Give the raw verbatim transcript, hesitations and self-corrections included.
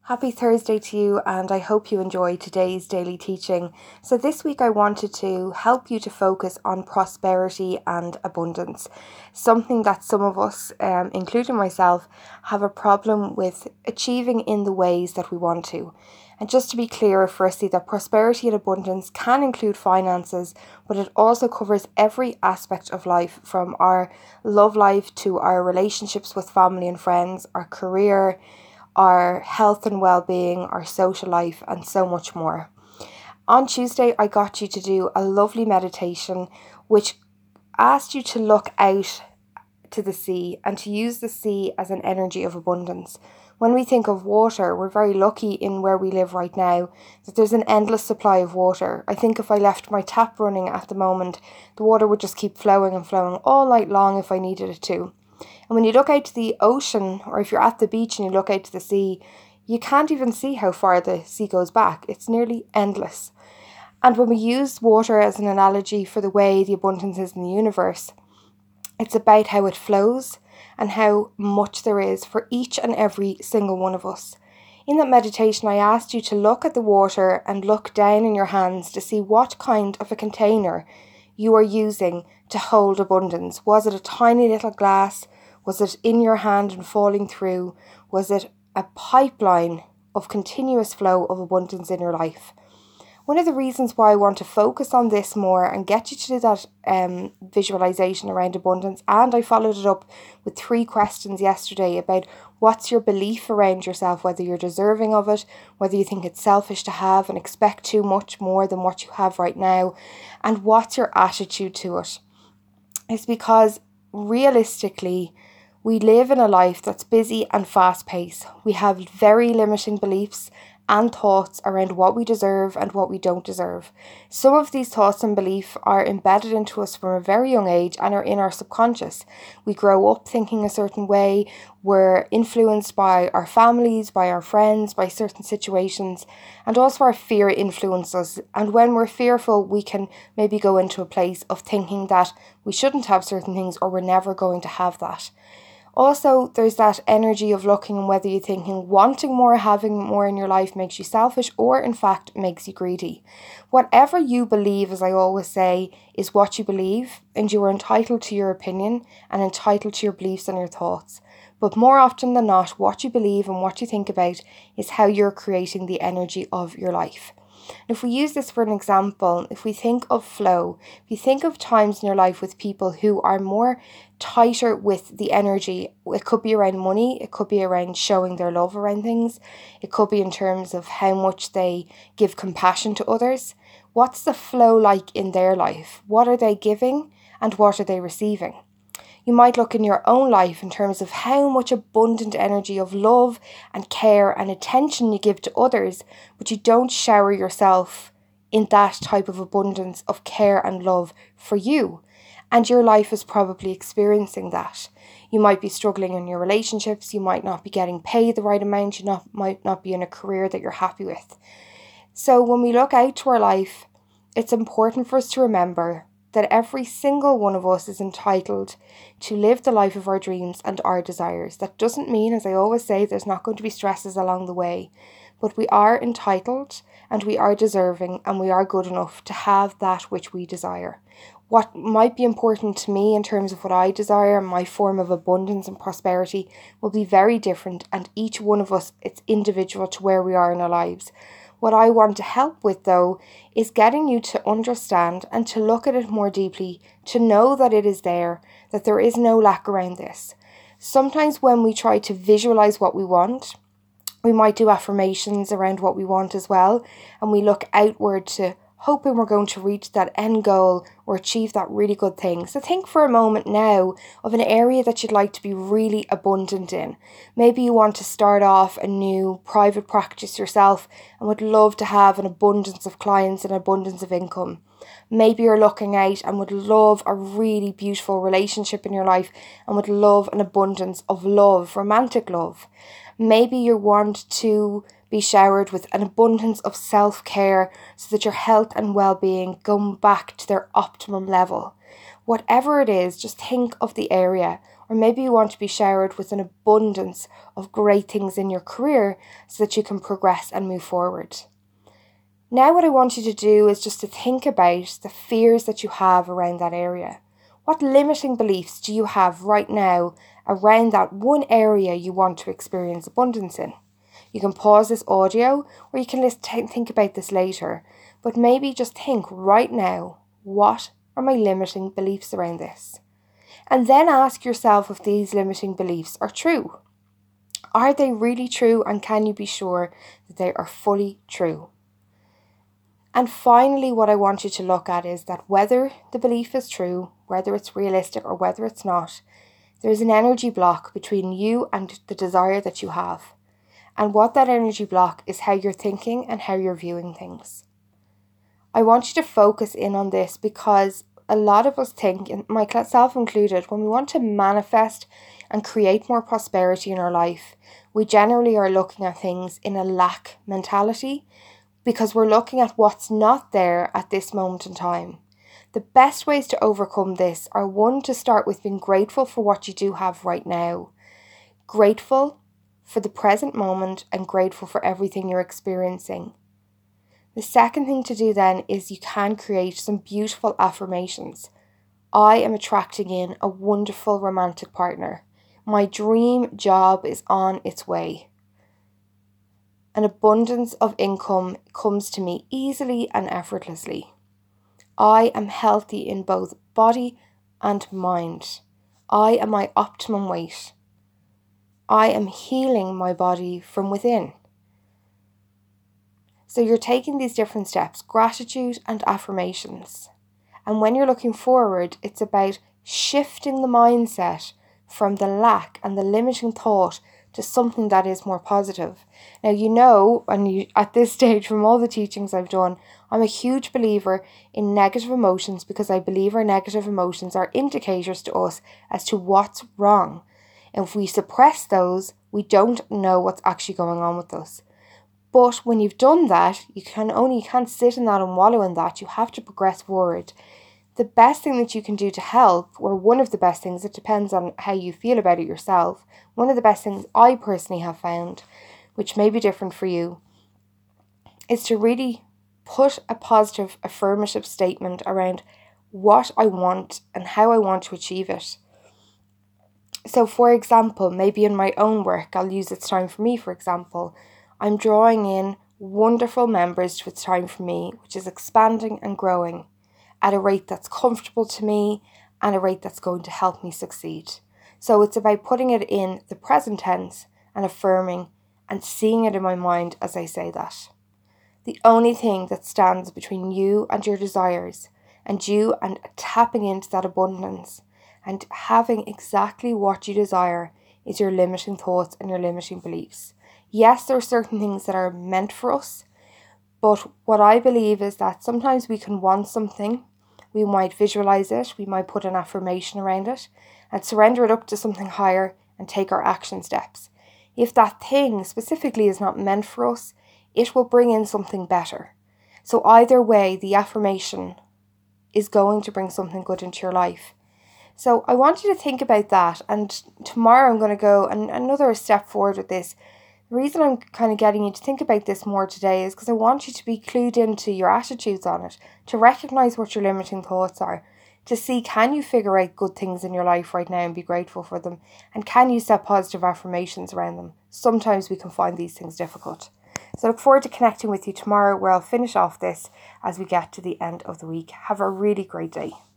Happy Thursday to you, and I hope you enjoy today's daily teaching. So this week I wanted to help you to focus on prosperity and abundance, something that some of us, um, including myself, have a problem with achieving in the ways that we want to. And just to be clear, firstly, that prosperity and abundance can include finances, but it also covers every aspect of life, from our love life to our relationships with family and friends, our career, our health and well-being, our social life, and so much more. On Tuesday, I got you to do a lovely meditation which asked you to look out to the sea and to use the sea as an energy of abundance. When we think of water, we're very lucky in where we live right now that there's an endless supply of water. I think if I left my tap running at the moment, the water would just keep flowing and flowing all night long if I needed it to. And when you look out to the ocean, or if you're at the beach and you look out to the sea, you can't even see how far the sea goes back. It's nearly endless. And when we use water as an analogy for the way the abundance is in the universe, it's about how it flows and how much there is for each and every single one of us. In that meditation, I asked you to look at the water and look down in your hands to see what kind of a container you are using to hold abundance. Was it a tiny little glass? Was it in your hand and falling through? Was it a pipeline of continuous flow of abundance in your life? One of the reasons why I want to focus on this more and get you to do that um, visualization around abundance, and I followed it up with three questions yesterday about what's your belief around yourself, whether you're deserving of it, whether you think it's selfish to have and expect too much more than what you have right now, and what's your attitude to it. It's because realistically, we live in a life that's busy and fast-paced. We have very limiting beliefs and thoughts around what we deserve and what we don't deserve. Some of these thoughts and beliefs are embedded into us from a very young age and are in our subconscious. We grow up thinking a certain way, we're influenced by our families, by our friends, by certain situations, and also our fear influences us. And when we're fearful, we can maybe go into a place of thinking that we shouldn't have certain things or we're never going to have that. Also, there's that energy of looking and whether you're thinking wanting more, having more in your life makes you selfish or in fact makes you greedy. Whatever you believe, as I always say, is what you believe, and you are entitled to your opinion and entitled to your beliefs and your thoughts. But more often than not, what you believe and what you think about is how you're creating the energy of your life. If we use this for an example, if we think of flow, if you think of times in your life with people who are more tighter with the energy, it could be around money, it could be around showing their love around things, it could be in terms of how much they give compassion to others. What's the flow like in their life? What are they giving and what are they receiving? You might look in your own life in terms of how much abundant energy of love and care and attention you give to others, but you don't shower yourself in that type of abundance of care and love for you. And your life is probably experiencing that. You might be struggling in your relationships, you might not be getting paid the right amount, you not, might not be in a career that you're happy with. So when we look out to our life, it's important for us to remember that every single one of us is entitled to live the life of our dreams and our desires. That doesn't mean, as I always say, there's not going to be stresses along the way, but we are entitled and we are deserving and we are good enough to have that which we desire. What might be important to me in terms of what I desire and my form of abundance and prosperity will be very different, and each one of us, it's individual to where we are in our lives. What I want to help with, though, is getting you to understand and to look at it more deeply, to know that it is there, that there is no lack around this. Sometimes when we try to visualize what we want, we might do affirmations around what we want as well, and we look outward to hoping we're going to reach that end goal or achieve that really good thing. So think for a moment now of an area that you'd like to be really abundant in. Maybe you want to start off a new private practice yourself and would love to have an abundance of clients and abundance of income. Maybe you're looking out and would love a really beautiful relationship in your life and would love an abundance of love, romantic love. Maybe you want to be showered with an abundance of self-care so that your health and well-being go back to their optimum level. Whatever it is, just think of the area Or maybe you want to be showered with an abundance of great things in your career so that you can progress and move forward. Now what I want you to do is just to think about the fears that you have around that area. What limiting beliefs do you have right now around that one area you want to experience abundance in? You can pause this audio or you can listen, think about this later, but maybe just think right now, what are my limiting beliefs around this? And then ask yourself if these limiting beliefs are true. Are they really true, and can you be sure that they are fully true? And finally, what I want you to look at is that whether the belief is true, whether it's realistic or whether it's not, there's an energy block between you and the desire that you have. And what that energy block is how you're thinking and how you're viewing things. I want you to focus in on this because a lot of us think, and myself included, when we want to manifest and create more prosperity in our life, we generally are looking at things in a lack mentality because we're looking at what's not there at this moment in time. The best ways to overcome this are, one, to start with being grateful for what you do have right now. Grateful for the present moment and grateful for everything you're experiencing. The second thing to do then is you can create some beautiful affirmations. I am attracting in a wonderful romantic partner. My dream job is on its way. An abundance of income comes to me easily and effortlessly. I am healthy in both body and mind. I am my optimum weight. I am healing my body from within. So you're taking these different steps, gratitude and affirmations. And when you're looking forward, it's about shifting the mindset from the lack and the limiting thought to something that is more positive. Now, you know, and you, at this stage from all the teachings I've done, I'm a huge believer in negative emotions because I believe our negative emotions are indicators to us as to what's wrong. And if we suppress those, we don't know what's actually going on with us. But when you've done that, you can only you can't sit in that and wallow in that. You have to progress forward. The best thing that you can do to help, or one of the best things, it depends on how you feel about it yourself. One of the best things I personally have found, which may be different for you, is to really put a positive, affirmative statement around what I want and how I want to achieve it. So, for example, maybe in my own work, I'll use It's Time For Me, for example. I'm drawing in wonderful members to It's Time For Me, which is expanding and growing at a rate that's comfortable to me and a rate that's going to help me succeed. So it's about putting it in the present tense and affirming and seeing it in my mind as I say that. The only thing that stands between you and your desires and you and tapping into that abundance and having exactly what you desire is your limiting thoughts and your limiting beliefs. Yes, there are certain things that are meant for us, but what I believe is that sometimes we can want something, we might visualize it, we might put an affirmation around it, and surrender it up to something higher and take our action steps. If that thing specifically is not meant for us, it will bring in something better. So either way, the affirmation is going to bring something good into your life. So I want you to think about that, and tomorrow I'm going to go an- another step forward with this. The reason I'm kind of getting you to think about this more today is because I want you to be clued into your attitudes on it, to recognise what your limiting thoughts are, to see, can you figure out good things in your life right now and be grateful for them, and can you set positive affirmations around them. Sometimes we can find these things difficult. So I look forward to connecting with you tomorrow, where I'll finish off this as we get to the end of the week. Have a really great day.